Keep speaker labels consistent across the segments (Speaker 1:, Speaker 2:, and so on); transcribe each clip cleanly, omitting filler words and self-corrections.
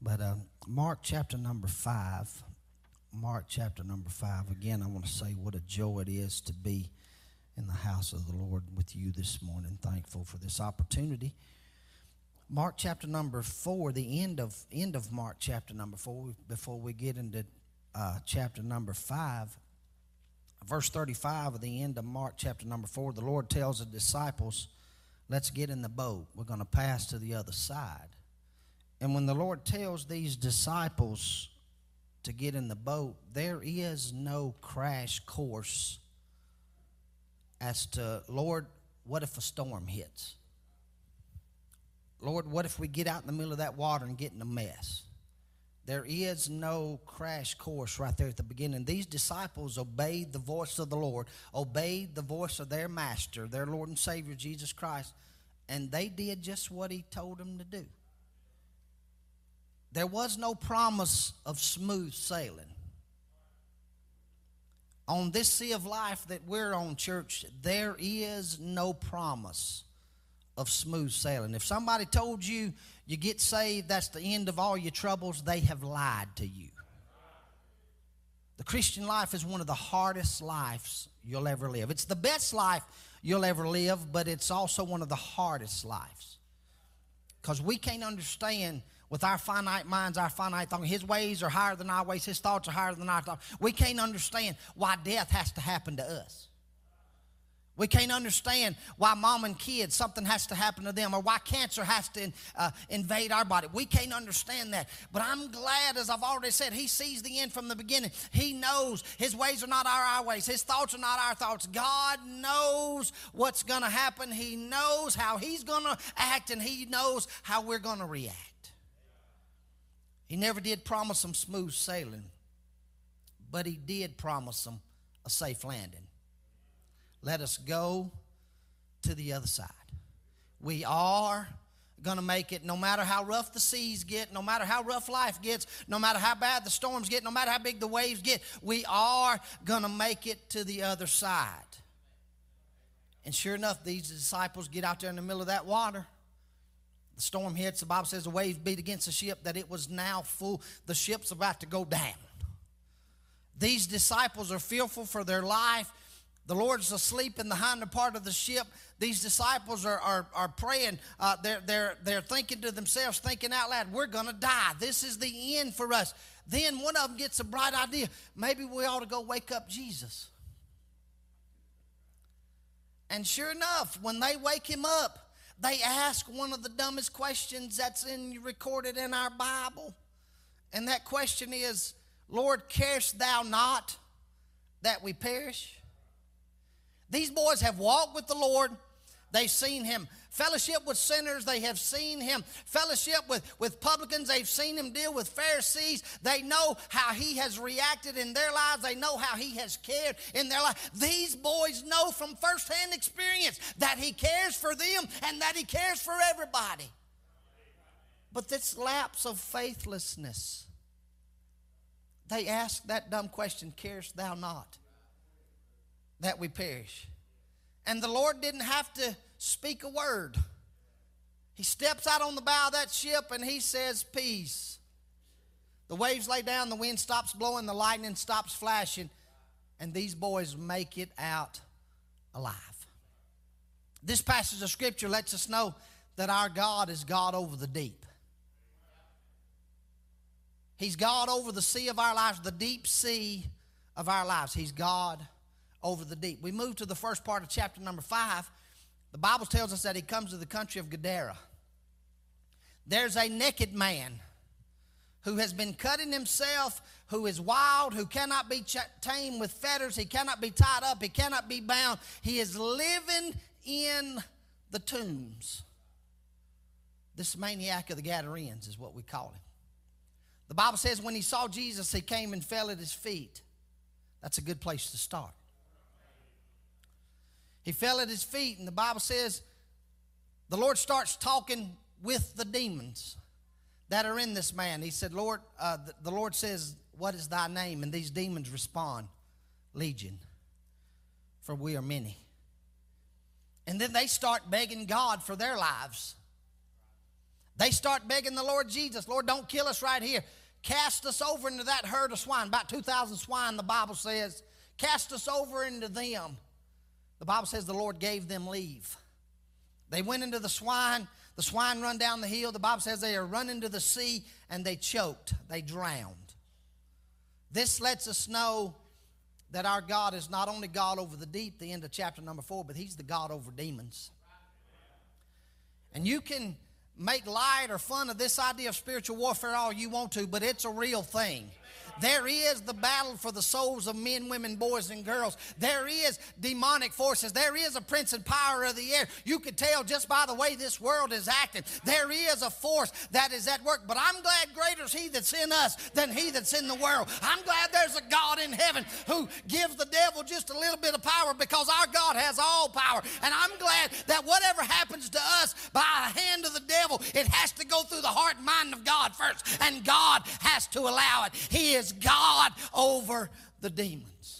Speaker 1: But Mark chapter number 5. Mark chapter number 5. Again, I want to say what a joy it is to be in the house of the Lord with you this morning. Thankful for this opportunity. Mark chapter number 4, the end of Mark chapter number 4, before we get into chapter number 5, verse 35 of the end of Mark chapter number 4, the Lord tells the disciples, let's get in the boat. We're going to pass to the other side. And when the Lord tells these disciples to get in the boat, there is no crash course as to, Lord, what if a storm hits? Lord, what if we get out in the middle of that water and get in a mess? There is no crash course right there at the beginning. These disciples obeyed the voice of the Lord, obeyed the voice of their master, their Lord and Savior, Jesus Christ, and they did just what he told them to do. There was no promise of smooth sailing. On this sea of life that we're on, church, there is no promise of smooth sailing. If somebody told you you get saved, that's the end of all your troubles, they have lied to you. The Christian life is one of the hardest lives you'll ever live. It's the best life you'll ever live, but it's also one of the hardest lives. Because we can't understand with our finite minds, our finite thoughts. His ways are higher than our ways. His thoughts are higher than our thoughts. We can't understand why death has to happen to us. We can't understand why mom and kids, something has to happen to them, or why cancer has to invade our body. We can't understand that. But I'm glad, as I've already said, he sees the end from the beginning. He knows his ways are not our ways. His thoughts are not our thoughts. God knows what's going to happen. He knows how he's going to act, and he knows how we're going to react. He never did promise them smooth sailing, but he did promise them a safe landing. Let us go to the other side. We are going to make it no matter how rough the seas get, no matter how rough life gets, no matter how bad the storms get, no matter how big the waves get. We are going to make it to the other side. And sure enough, these disciples get out there in the middle of that water. The storm hits. The Bible says the waves beat against the ship, that it was now full. The ship's about to go down. These disciples are fearful for their life. The Lord's asleep in the hinder part of the ship. These disciples are praying. They're thinking to themselves, thinking out loud, we're going to die. This is the end for us. Then one of them gets a bright idea. Maybe we ought to go wake up Jesus. And sure enough, when they wake him up, they ask one of the dumbest questions that's recorded in our Bible. And that question is, Lord, carest thou not that we perish? These boys have walked with the Lord. They've seen him fellowship with sinners. They have seen him fellowship with publicans. They've seen him deal with Pharisees. They know how he has reacted in their lives. They know how he has cared in their life. These boys know from firsthand experience that he cares for them and that he cares for everybody. But this lapse of faithlessness, they ask that dumb question, carest thou not that we perish? And the Lord didn't have to speak a word. He steps out on the bow of that ship and he says, peace. The waves lay down, the wind stops blowing, the lightning stops flashing, and these boys make it out alive. This passage of Scripture lets us know that our God is God over the deep. He's God over the sea of our lives, the deep sea of our lives. He's God over the deep. We move to the first part of chapter number 5. The Bible tells us that he comes to the country of Gadara. There's a naked man who has been cutting himself, who is wild, who cannot be tamed with fetters. He cannot be tied up. He cannot be bound. He is living in the tombs. This maniac of the Gadarenes is what we call him. The Bible says when he saw Jesus, he came and fell at his feet. That's a good place to start. He fell at his feet, and the Bible says the Lord starts talking with the demons that are in this man. He said, Lord, the Lord says, what is thy name? And these demons respond, Legion, for we are many. And then they start begging God for their lives. They start begging the Lord Jesus, Lord, don't kill us right here. Cast us over into that herd of swine. About 2,000 swine, the Bible says. Cast us over into them. The Bible says the Lord gave them leave. They went into the swine. The swine run down the hill. The Bible says they are run into the sea, and they choked. They drowned. This lets us know that our God is not only God over the deep, the end of chapter number 4, but He's the God over demons. And you can make light or fun of this idea of spiritual warfare all you want to, but it's a real thing. There is the battle for the souls of men, women, boys, and girls. There is demonic forces. There is a prince and power of the air. You can tell just by the way this world is acting. There is a force that is at work. But I'm glad greater is He that's in us than he that's in the world. I'm glad there's a God in heaven who gives the devil just a little bit of power, because our God has all power. And I'm glad that whatever happens to us by the hand of the devil, it has to go through the heart and mind of God first. And God has to allow it. He is God over the demons.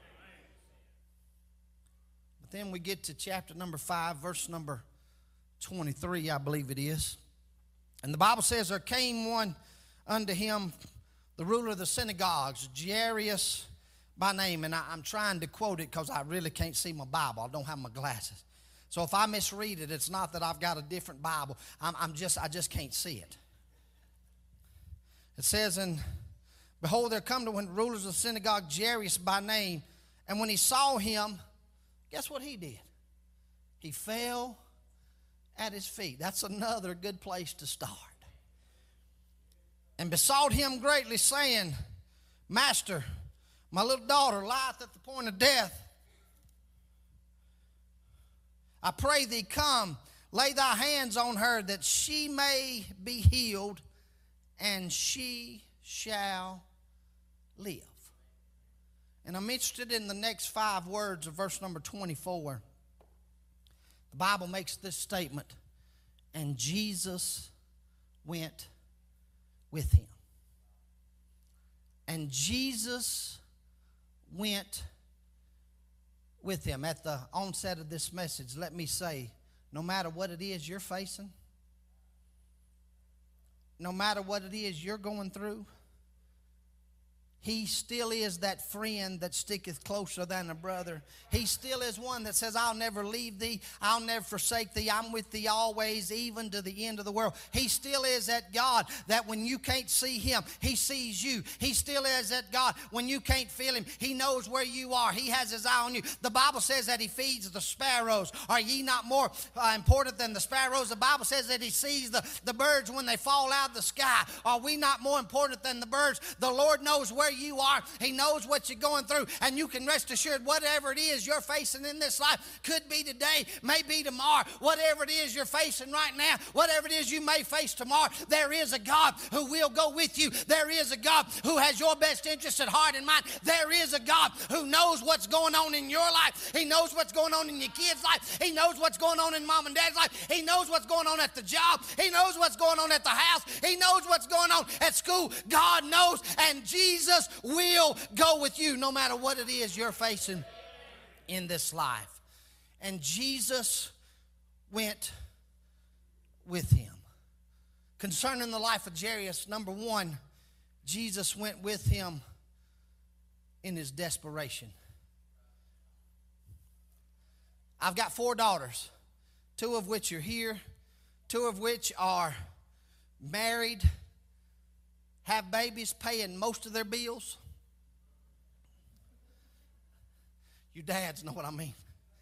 Speaker 1: But then we get to chapter number 5, verse number 23, I believe it is. And the Bible says, there came one unto him, the ruler of the synagogues, Jairus by name. And I'm trying to quote it because I really can't see my Bible. I don't have my glasses. So if I misread it, it's not that I've got a different Bible. I just can't see it. It says, and behold, there come to one rulers of the synagogue, Jairus by name. And when he saw him, guess what he did? He fell at his feet. That's another good place to start. And besought him greatly, saying, Master, my little daughter lieth at the point of death. I pray thee, come, lay thy hands on her, that she may be healed, and she shall live. And I'm interested in the next 5 words of verse number 24. The Bible makes this statement, and Jesus went with him. And Jesus went with him. At the onset of this message, let me say, no matter what it is you're facing, no matter what it is you're going through, He still is that friend that sticketh closer than a brother. He still is one that says, I'll never leave thee. I'll never forsake thee. I'm with thee always, even to the end of the world. He still is that God that when you can't see Him, He sees you. He still is that God when you can't feel Him. He knows where you are. He has His eye on you. The Bible says that He feeds the sparrows. Are ye not more important than the sparrows? The Bible says that He sees the birds when they fall out of the sky. Are we not more important than the birds? The Lord knows where you are. He knows what you're going through, and you can rest assured whatever it is you're facing in this life, could be today, may be tomorrow. Whatever it is you're facing right now, whatever it is you may face tomorrow, there is a God who will go with you. There is a God who has your best interest at heart and mind. There is a God who knows what's going on in your life. He knows what's going on in your kids' life. He knows what's going on in mom and dad's life. He knows what's going on at the job. He knows what's going on at the house. He knows what's going on at school. God knows, and Jesus will go with you no matter what it is you're facing in this life. And Jesus went with him. Concerning the life of Jairus, number one, Jesus went with him in his desperation. I've got 4 daughters, 2 of which are here, 2 of which are married, have babies, paying most of their bills. You dads know what I mean.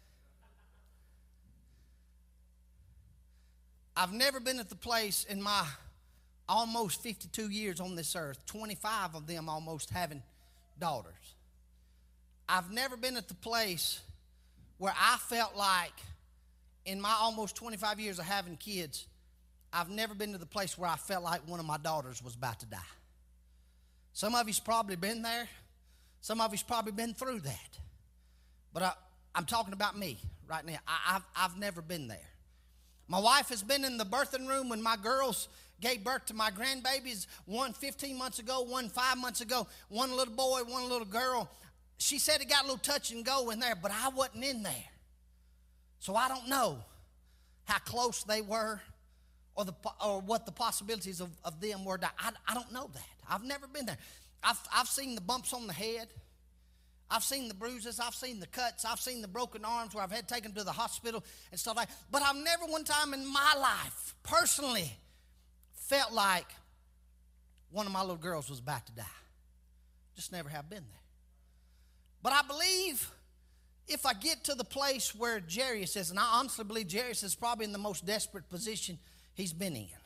Speaker 1: I've never been at the place in my almost 52 years on this earth, 25 of them almost having daughters. I've never been at the place where I felt like, in my almost 25 years of having kids, I've never been to the place where I felt like one of my daughters was about to die. Some of you's probably been there. Some of you's probably been through that. But I'm talking about me right now. I've never been there. My wife has been in the birthing room when my girls gave birth to my grandbabies, one 15 months ago, one 5 months ago, one little boy, one little girl. She said it got a little touch and go in there, but I wasn't in there. So I don't know how close they were or what the possibilities of them were. I don't know that. I've never been there. I've seen the bumps on the head. I've seen the bruises. I've seen the cuts. I've seen the broken arms where I've had taken to the hospital and stuff like that. But I've never one time in my life personally felt like one of my little girls was about to die. Just never have been there. But I believe if I get to the place where Jairus is, and I honestly believe Jairus is probably in the most desperate position he's been in.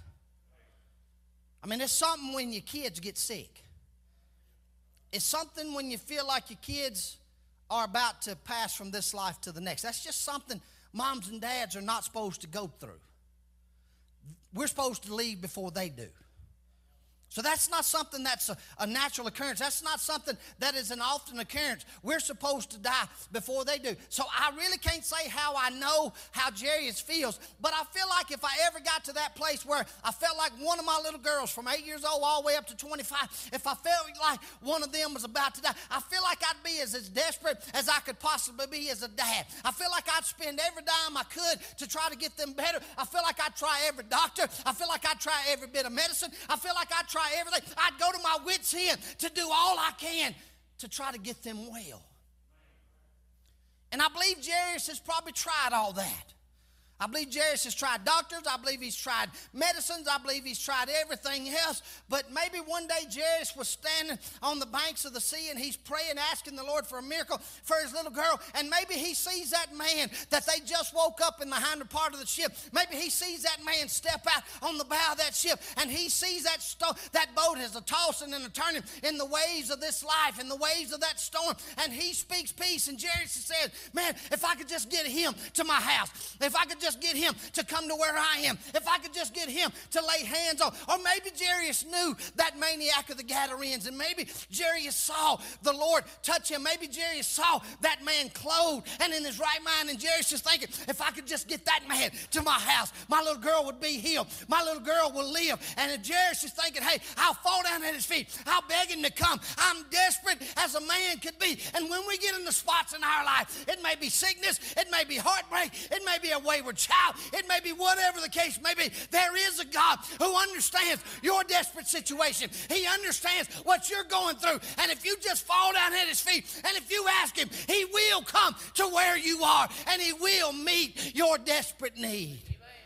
Speaker 1: I mean, it's something when your kids get sick. It's something when you feel like your kids are about to pass from this life to the next. That's just something moms and dads are not supposed to go through. We're supposed to leave before they do. So that's not something that's a natural occurrence. That's not something that is an often occurrence. We're supposed to die before they do. So I really can't say how I know how Jairus feels, but I feel like if I ever got to that place where I felt like one of my little girls from 8 years old all the way up to 25, if I felt like one of them was about to die, I feel like I'd be as desperate as I could possibly be as a dad. I feel like I'd spend every dime I could to try to get them better. I feel like I'd try every doctor. I feel like I'd try every bit of medicine. I feel like I'd try everything. I'd go to my wits' end to do all I can to try to get them well. And I believe Jairus has probably tried all that. I believe Jairus has tried doctors. I believe he's tried medicines. I believe he's tried everything else. But maybe one day Jairus was standing on the banks of the sea and he's praying, asking the Lord for a miracle for his little girl. And maybe he sees that man that they just woke up in the hinder part of the ship. Maybe he sees that man step out on the bow of that ship and he sees that boat as a tossing and a turning in the waves of this life, in the waves of that storm. And he speaks peace. And Jairus says, man, if I could just get him to my house, if I could just get him to come to where I am, if I could just get him to lay hands on. Or maybe Jairus knew that maniac of the Gadarenes, and maybe Jairus saw the Lord touch him. Maybe Jairus saw that man clothed and in his right mind, and Jairus is thinking, if I could just get that man to my house, my little girl would be healed. My little girl will live. And if Jairus is thinking, hey, I'll fall down at his feet. I'll beg him to come. I'm desperate as a man could be. And when we get in the spots in our life, it may be sickness, it may be heartbreak, it may be a wayward child, it may be whatever the case may be. There is a God who understands your desperate situation. He understands what you're going through. And if you just fall down at his feet and if you ask him, he will come to where you are and he will meet your desperate need.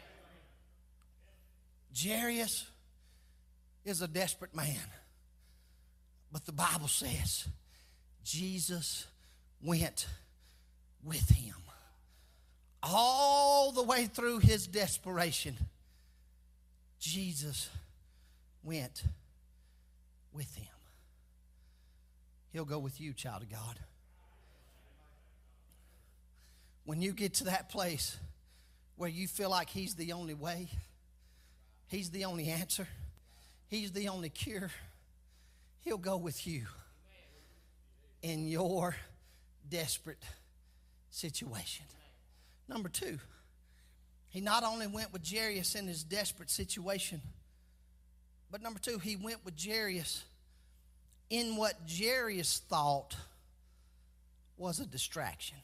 Speaker 1: Jairus is a desperate man. But the Bible says Jesus went with him. All the way through his desperation, Jesus went with him. He'll go with you, child of God. When you get to that place where you feel like he's the only way, he's the only answer, he's the only cure, he'll go with you in your desperate situation. Number two, he not only went with Jairus in his desperate situation, but number two, he went with Jairus in what Jairus thought was a distraction.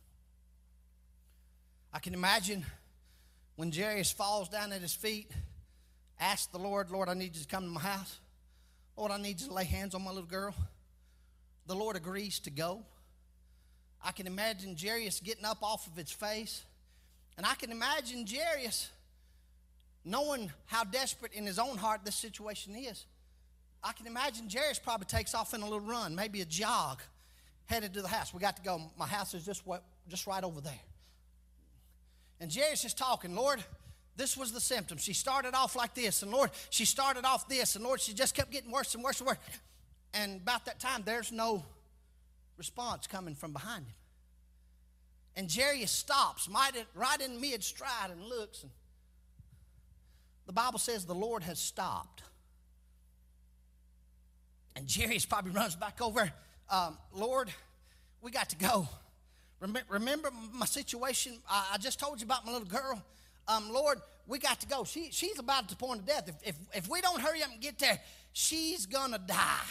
Speaker 1: I can imagine when Jairus falls down at his feet, asks the Lord, Lord, I need you to come to my house. Lord, I need you to lay hands on my little girl. The Lord agrees to go. I can imagine Jairus getting up off of his face. And I can imagine Jairus knowing how desperate in his own heart this situation is. I can imagine Jairus probably takes off in a little run, maybe a jog, headed to the house. We got to go. My house is just right over there. And Jairus is talking, Lord, this was the symptom. She started off like this. And Lord, she started off this. And Lord, she just kept getting worse and worse and worse. And about that time, there's no response coming from behind him. And Jairus stops right in mid-stride and looks. And the Bible says the Lord has stopped. And Jairus probably runs back over. Lord, we got to go. Remember my situation? I just told you about my little girl. Lord, we got to go. She's about at the point of death. If we don't hurry up and get there, she's going to die.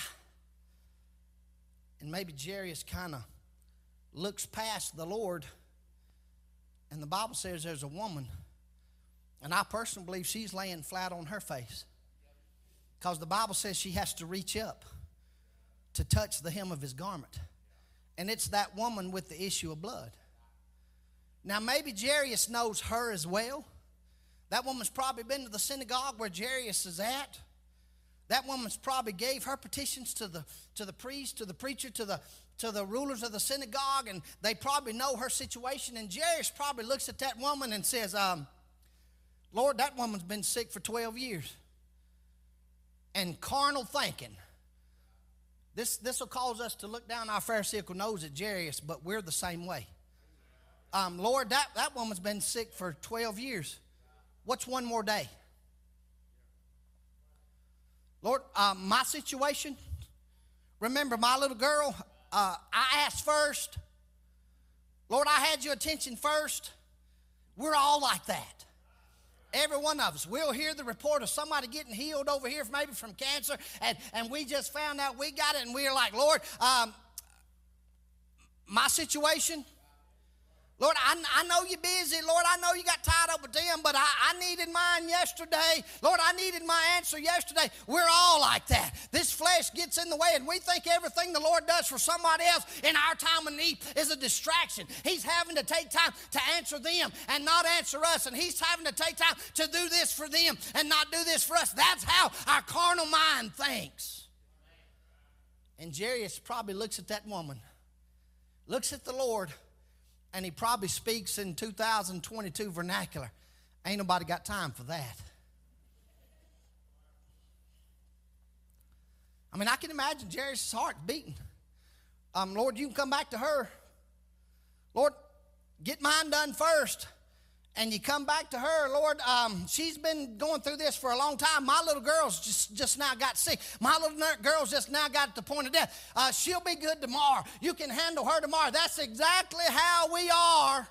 Speaker 1: And maybe Jairus kind of looks past the Lord, and the Bible says there's a woman And I personally believe she's laying flat on her face. Because the Bible says she has to reach up to touch the hem of his garment. And it's that woman with the issue of blood. Now maybe Jairus knows her as well. That woman's probably been to the synagogue where Jairus is at. That woman's probably gave her petitions to the priest, to the preacher, to the rulers of the synagogue, and they probably know her situation. And Jairus probably looks at that woman and says, Lord, that woman's been sick for 12 years. And carnal thinking. This will cause us to look down our Pharisaical nose at Jairus, but we're the same way. Lord, that woman's been sick for 12 years. What's one more day? Lord, my situation, remember my little girl, I asked first. Lord, I had your attention first. We're all like that. Every one of us. We'll hear the report of somebody getting healed over here, maybe from cancer, and we just found out we got it, and we're like, Lord, my situation, Lord, I know you're busy. Lord, I know you got tied up with them, but I needed mine yesterday. Lord, I needed my answer yesterday. We're all like that. This flesh gets in the way, and we think everything the Lord does for somebody else in our time of need is a distraction. He's having to take time to answer them and not answer us, and he's having to take time to do this for them and not do this for us. That's how our carnal mind thinks. And Jairus probably looks at that woman, looks at the Lord, and he probably speaks in 2022 vernacular. Ain't nobody got time for that. I mean, I can imagine Jairus' heart beating. Lord, you can come back to her. Lord, get mine done first. And you come back to her, Lord, she's been going through this for a long time. My little girl's just now got sick. My little girl's just now got to the point of death. She'll be good tomorrow. You can handle her tomorrow. That's exactly how we are.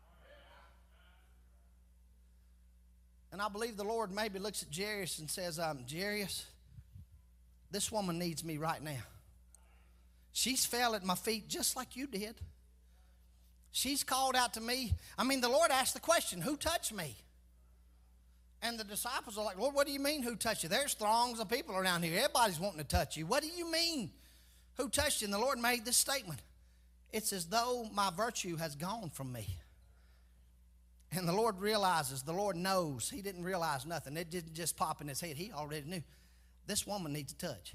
Speaker 1: And I believe the Lord maybe looks at Jairus and says, Jairus, this woman needs me right now. She's fell at my feet just like you did. She's called out to me. I mean, the Lord asked the question, who touched me? And the disciples are like, Lord, what do you mean who touched you? There's throngs of people around here. Everybody's wanting to touch you. What do you mean who touched you? And the Lord made this statement. It's as though my virtue has gone from me. And the Lord realizes, the Lord knows. He didn't realize nothing. It didn't just pop in his head. He already knew. This woman needs a touch.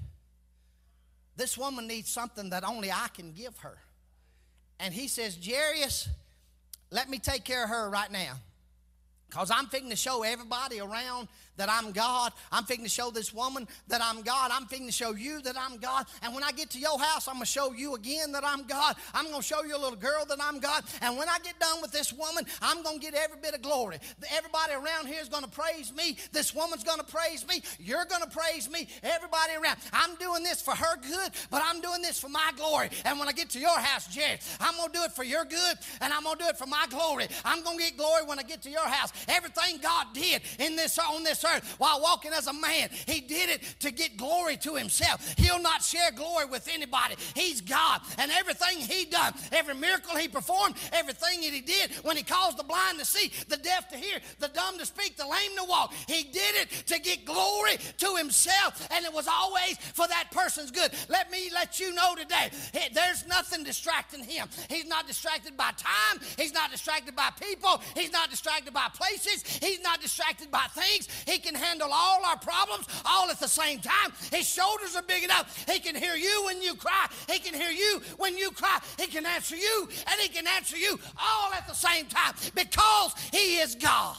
Speaker 1: This woman needs something that only I can give her. And he says, Jairus, let me take care of her right now. Because I'm fixing to show everybody around that I'm God. I'm fixing to show this woman that I'm God. I'm fixing to show you that I'm God. And when I get to your house, I'm going to show you again that I'm God. I'm going to show you a little girl that I'm God. And when I get done with this woman, I'm going to get every bit of glory. Everybody around here is going to praise me. This woman's going to praise me. You're going to praise me. Everybody around. I'm doing this for her good, but I'm doing this for my glory. And when I get to your house, Jerry, I'm going to do it for your good, and I'm going to do it for my glory. I'm going to get glory when I get to your house. Everything God did on this earth while walking as a man, he did it to get glory to himself. He'll not share glory with anybody. He's God, and everything he done, every miracle he performed, everything that he did, when he caused the blind to see, the deaf to hear, the dumb to speak, the lame to walk, he did it to get glory to himself, and it was always for that person's good. Let me let you know today, there's nothing distracting him. He's not distracted by time. He's not distracted by people. He's not distracted by places. He's not distracted by things. He can handle all our problems all at the same time. His shoulders are big enough. He can hear you when you cry. He can hear you when you cry. He can answer you, and he can answer you all at the same time because he is God.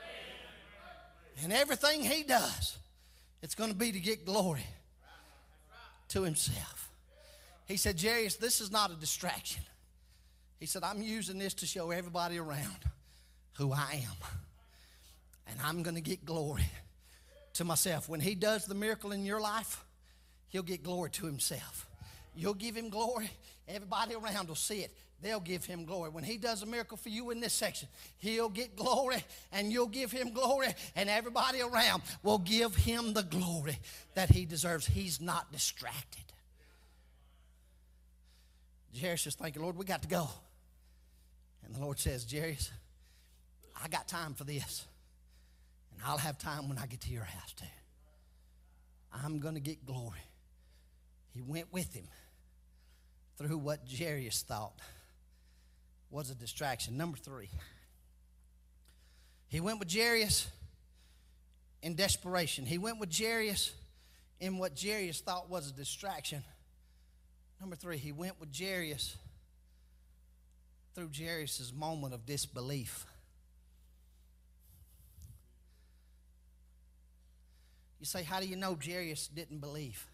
Speaker 1: And everything he does, it's going to be to get glory to himself. He said, Jairus, this is not a distraction. He said, I'm using this to show everybody around who I am. And I'm going to get glory to myself. When he does the miracle in your life, he'll get glory to himself. You'll give him glory. Everybody around will see it. They'll give him glory. When he does a miracle for you in this section, he'll get glory, and you'll give him glory, and everybody around will give him the glory that he deserves. He's not distracted. Jairus is thinking, Lord, we got to go. And the Lord says, Jairus, I got time for this. And I'll have time when I get to your house too. I'm going to get glory. He went with him through what Jairus thought was a distraction. Number 3. He went with Jairus in desperation. He went with Jairus in what Jairus thought was a distraction. Number 3, he went with Jairus through Jairus' moment of disbelief. You say, how do you know Jairus didn't believe?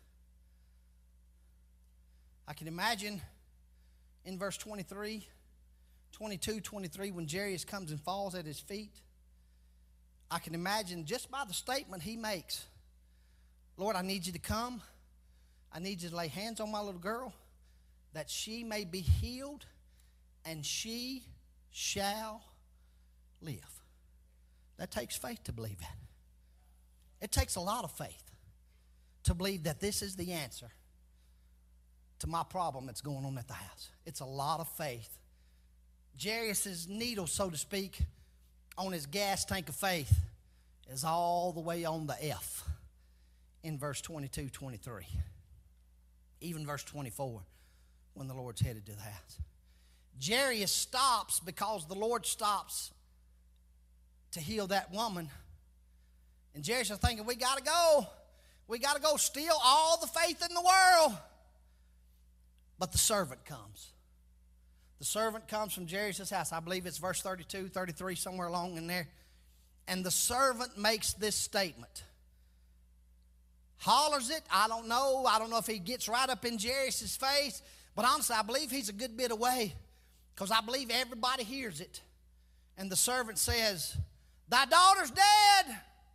Speaker 1: I can imagine in verse 23, 22, 23, when Jairus comes and falls at his feet, I can imagine just by the statement he makes, Lord, I need you to come. I need you to lay hands on my little girl that she may be healed and she shall live. That takes faith to believe that. It takes a lot of faith to believe that this is the answer to my problem that's going on at the house. It's a lot of faith. Jairus' needle, so to speak, on his gas tank of faith is all the way on the F in verse 22, 23. Even verse 24, when the Lord's headed to the house. Jairus stops because the Lord stops to heal that woman. And Jairus is thinking, we got to go. We got to go steal all the faith in the world. But the servant comes. The servant comes from Jairus' house. I believe it's verse 32, 33, somewhere along in there. And the servant makes this statement. Hollers it, I don't know. I don't know if he gets right up in Jairus' face. But honestly, I believe he's a good bit away. Because I believe everybody hears it. And the servant says, thy daughter's dead.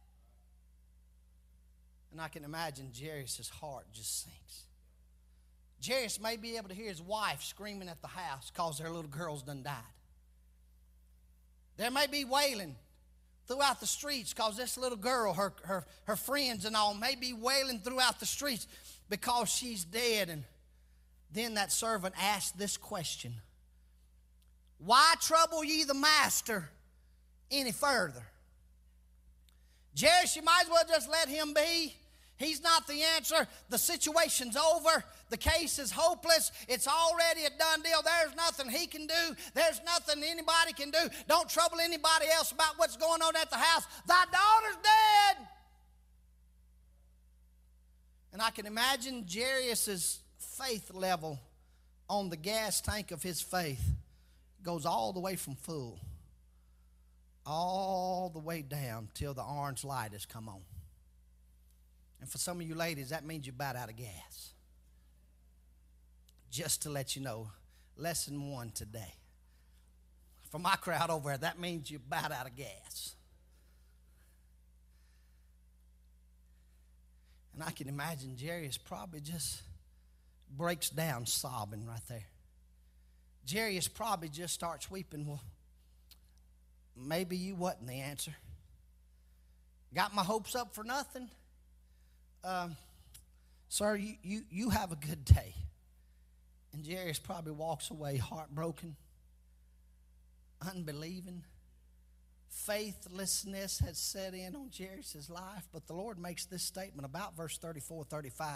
Speaker 1: And I can imagine Jairus' heart just sinks. Jairus may be able to hear his wife screaming at the house because their little girl's done died. There may be wailing throughout the streets because this little girl, her friends and all, may be wailing throughout the streets because she's dead. And then that servant asked this question. Why trouble ye the master any further? Jairus, you might as well just let him be. He's not the answer. The situation's over. The case is hopeless. It's already a done deal. There's nothing he can do. There's nothing anybody can do. Don't trouble anybody else about what's going on at the house. Thy daughter's dead. And I can imagine Jairus' faith level on the gas tank of his faith goes all the way from full, all the way down till the orange light has come on. And for some of you ladies, that means you're about out of gas. Just to let you know, lesson 1 today. For my crowd over there, that means you're about out of gas. And I can imagine Jairus probably just breaks down sobbing right there. Jairus probably just starts weeping. Well, maybe you wasn't the answer. Got my hopes up for nothing? Sir, you have a good day. And Jairus probably walks away heartbroken, unbelieving. Faithlessness has set in on Jairus' life. But the Lord makes this statement about verse 34, 35.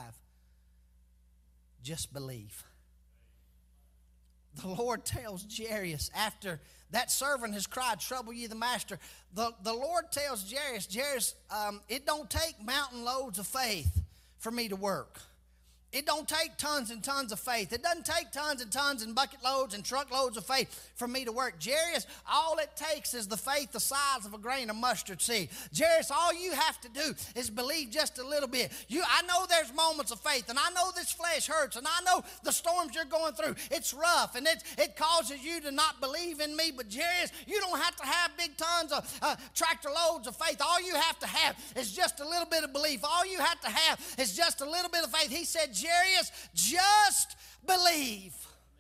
Speaker 1: Just believe. The Lord tells Jairus, after that servant has cried, trouble ye the master. The Lord tells Jairus, it don't take mountain loads of faith for me to work. It don't take tons and tons of faith. It doesn't take tons and tons and bucket loads and truckloads of faith for me to work. Jairus, all it takes is the faith the size of a grain of mustard seed. Jairus, all you have to do is believe just a little bit. I know there's moments of faith, and I know this flesh hurts, and I know the storms you're going through. It's rough, and it causes you to not believe in me. But Jairus, you don't have to have big tons of tractor loads of faith. All you have to have is just a little bit of belief. All you have to have is just a little bit of faith. He said, Jairus, just believe.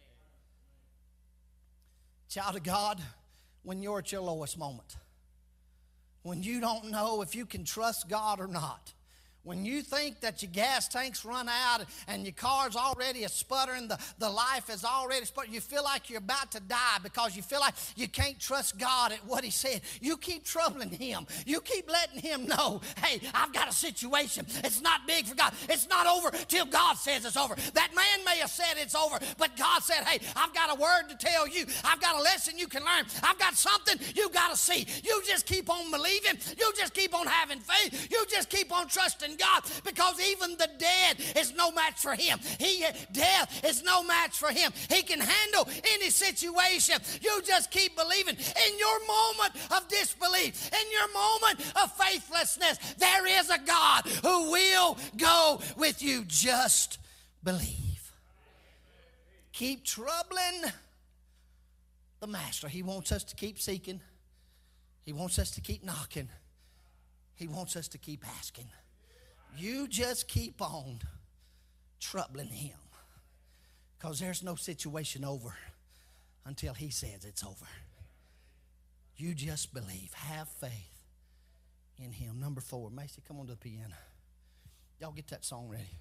Speaker 1: Child of God, when you're at your lowest moment, when you don't know if you can trust God or not, When you think that your gas tank's run out and your car's already a sputtering, the life is already sputtering, you feel like you're about to die because you feel like you can't trust God at what He said. You keep troubling Him. You keep letting Him know, hey, I've got a situation. It's not big for God. It's not over till God says it's over. That man may have said it's over, but God said, hey, I've got a word to tell you. I've got a lesson you can learn. I've got something you got to see. You just keep on believing. You just keep on having faith. You just keep on trusting God, because even the dead is no match for Him. Death is no match for Him. He can handle any situation. You just keep believing. In your moment of disbelief, in your moment of faithlessness, there is a God who will go with you. Just believe. Keep troubling the Master. He wants us to keep seeking. He wants us to keep knocking. He wants us to keep asking. You just keep on troubling Him, because there's no situation over until He says it's over. You just believe. Have faith in Him. Number 4. Macy, come on to the piano. Y'all get that song ready.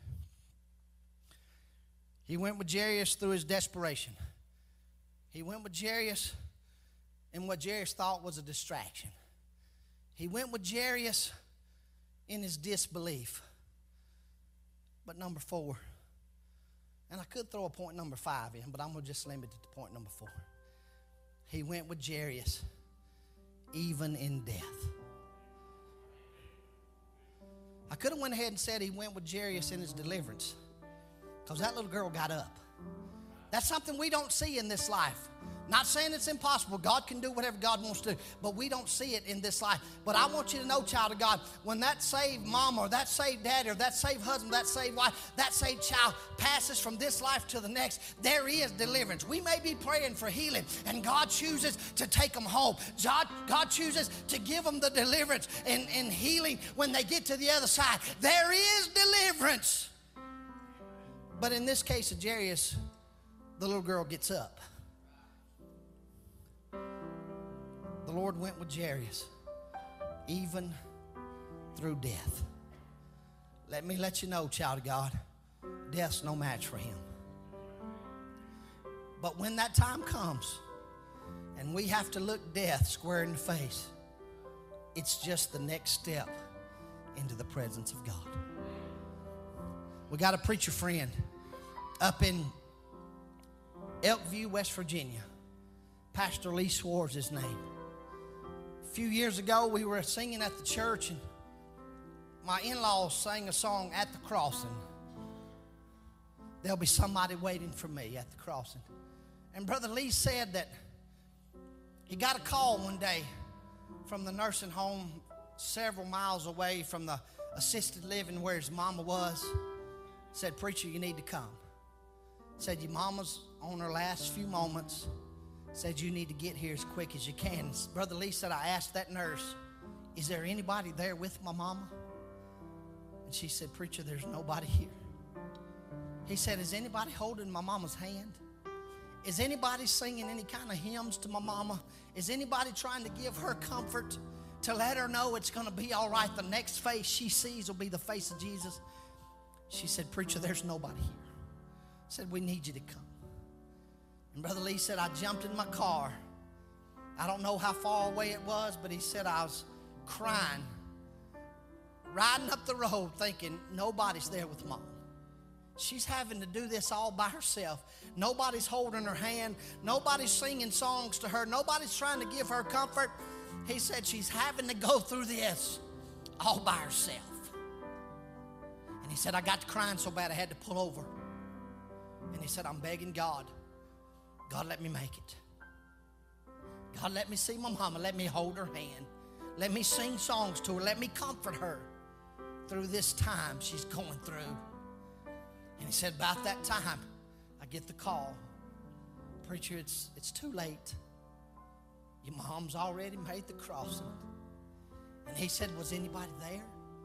Speaker 1: He went with Jairus through his desperation. He went with Jairus in what Jairus thought was a distraction. He went with Jairus in his disbelief. But number 4, and I could throw a point number 5 in, but I'm going to just limit it to point number 4. He went with Jairus even in death. I could have went ahead and said he went with Jairus in his deliverance, because that little girl got up. That's something we don't see in this life. Not saying it's impossible. God can do whatever God wants to do, but we don't see it in this life. But I want you to know, child of God, when that saved mama or that saved daddy or that saved husband, that saved wife, that saved child passes from this life to the next, there is deliverance. We may be praying for healing, and God chooses to take them home. God chooses to give them the deliverance and healing when they get to the other side. There is deliverance. But in this case of Jairus, the little girl gets up. The Lord went with Jairus, even through death. Let me let you know, child of God, death's no match for Him. But when that time comes and we have to look death square in the face, it's just the next step into the presence of God. We got a preacher friend up in Elkview, West Virginia. Pastor Lee Swartz is his name. A few years ago, we were singing at the church, and my in-laws sang a song at the crossing. There'll be somebody waiting for me at the crossing. And Brother Lee said that he got a call one day from the nursing home several miles away from the assisted living where his mama was. Said, "Preacher, you need to come." Said, "Your mama's on her last few moments." Said, "You need to get here as quick as you can." Brother Lee said, "I asked that nurse, is there anybody there with my mama?" And she said, "Preacher, there's nobody here." He said, "Is anybody holding my mama's hand? Is anybody singing any kind of hymns to my mama? Is anybody trying to give her comfort, to let her know it's going to be all right? The next face she sees will be the face of Jesus." She said, "Preacher, there's nobody here." Said, "We need you to come." And Brother Lee said, "I jumped in my car. I don't know how far away it was, but he said I was crying, riding up the road thinking nobody's there with Mom. She's having to do this all by herself. Nobody's holding her hand. Nobody's singing songs to her. Nobody's trying to give her comfort." He said she's having to go through this all by herself. And he said, "I got to crying so bad I had to pull over." And he said, "I'm begging God, God, let me make it. God, let me see my mama. Let me hold her hand. Let me sing songs to her. Let me comfort her through this time she's going through." And he said, about that time, I get the call. "Preacher, it's too late. Your mom's already made the crossing." And he said, "Was anybody there?"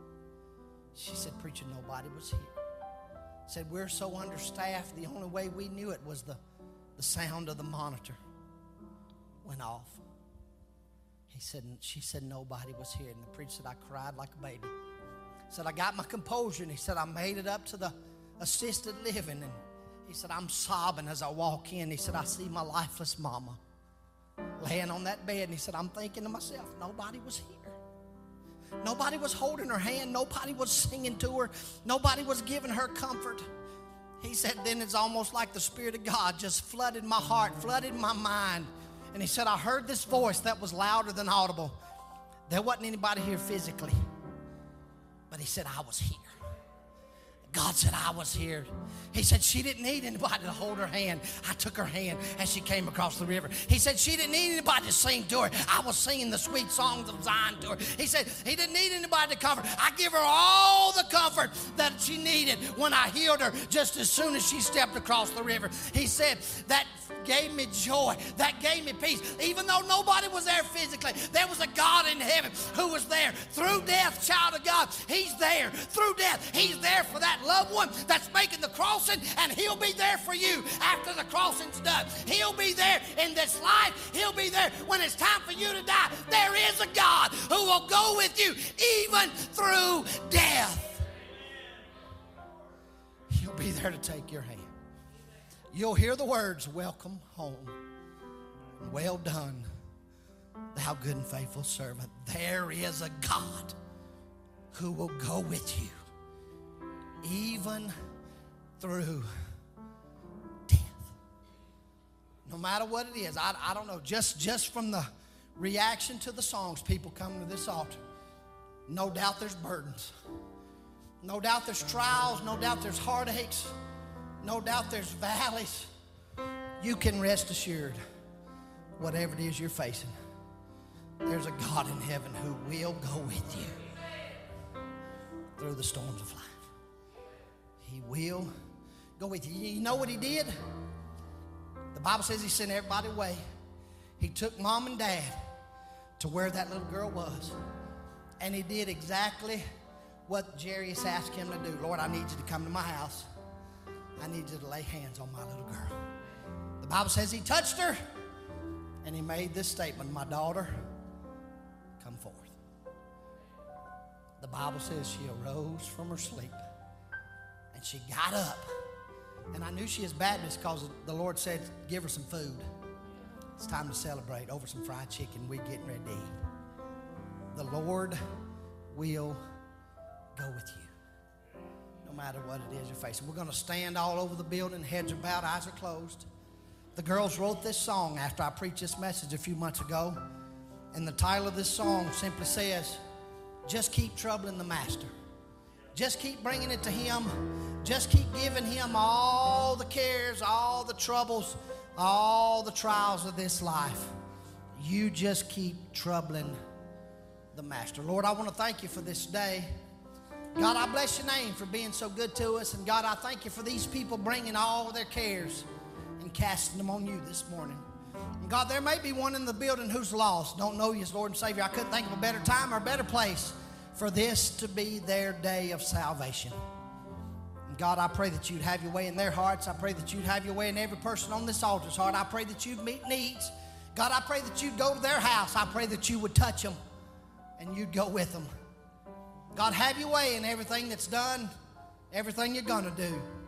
Speaker 1: She said, "Preacher, nobody was here." Said, "We're so understaffed, the only way we knew it was the sound of the monitor went off." She said, "Nobody was here." And the preacher said, "I cried like a baby. He said, I got my composure. And he said, I made it up to the assisted living. And he said, I'm sobbing as I walk in. He said, I see my lifeless mama laying on that bed. And he said, I'm thinking to myself, nobody was here. Nobody was holding her hand. Nobody was singing to her. Nobody was giving her comfort. He said, then it's almost like the Spirit of God just flooded my heart, flooded my mind. And he said, I heard this voice that was louder than audible. There wasn't anybody here physically, but he said, I was here. God said, I was here. He said, she didn't need anybody to hold her hand. I took her hand as she came across the river. He said, she didn't need anybody to sing to her. I was singing the sweet songs of Zion to her. He said, he didn't need anybody to comfort. I give her all the comfort that she needed when I healed her just as soon as she stepped across the river. He said, that gave me joy. That gave me peace. Even though nobody was there physically, there was a God in heaven who was there. Through death, child of God, he's there. Through death, he's there for that loved one that's making the crossing, and he'll be there for you after the crossing's done. He'll be there in this life. He'll be there when it's time for you to die. There is a God who will go with you even through death. He'll be there to take your hand. You'll hear the words, welcome home. Well done, thou good and faithful servant. There is a God who will go with you even through death. No matter what it is, I don't know, just from the reaction to the songs, people coming to this altar, no doubt there's burdens. No doubt there's trials. No doubt there's heartaches. No doubt there's valleys. You can rest assured, whatever it is you're facing, there's a God in heaven who will go with you through the storms of life. He will go with you. You know what he did? The Bible says he sent everybody away. He took mom and dad to where that little girl was. And he did exactly what Jairus asked him to do. Lord, I need you to come to my house. I need you to lay hands on my little girl. The Bible says he touched her, and he made this statement, my daughter, come forth. The Bible says she arose from her sleep, and she got up. And I knew she was Baptist because the Lord said, give her some food. It's time to celebrate over some fried chicken. We're getting ready to eat. The Lord will go with you, no matter what it is you're facing. We're going to stand all over the building, heads are bowed, eyes are closed. The girls wrote this song after I preached this message a few months ago, and the title of this song simply says, just keep troubling the master. Just keep bringing it to him. Just keep giving him all the cares, all the troubles, all the trials of this life. You just keep troubling the master. Lord, I want to thank you for this day. God, I bless your name for being so good to us. And God, I thank you for these people bringing all their cares and casting them on you this morning. And God, there may be one in the building who's lost, don't know you as Lord and Savior. I couldn't think of a better time or a better place for this to be their day of salvation. And God, I pray that you'd have your way in their hearts. I pray that you'd have your way in every person on this altar's heart. I pray that you'd meet needs. God, I pray that you'd go to their house. I pray that you would touch them and you'd go with them. God, have your way in everything that's done, everything you're going to do.